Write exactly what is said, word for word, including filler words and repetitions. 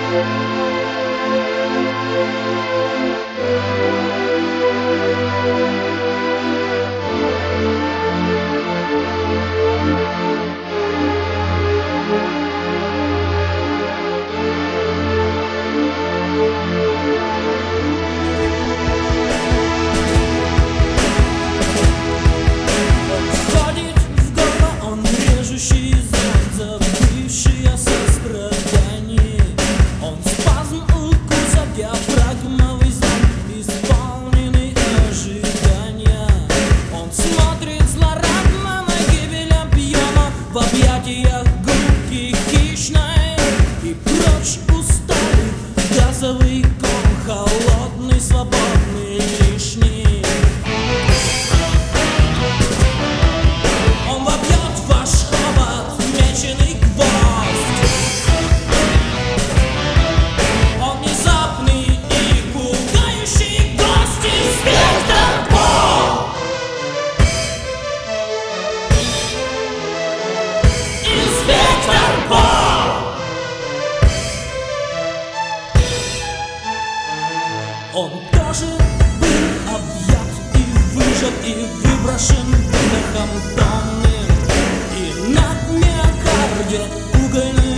Губки хищной и прочь устали. Газовый ком холодный, свободный, лишний. Он вобьет ваш хобот, меченый гвоздь. Он внезапный и пугающий гость. Инспектор Бо! Инспектор Бо! Он тоже был объят и выжат, и выброшен выдохом тонны. И на миокарде угольный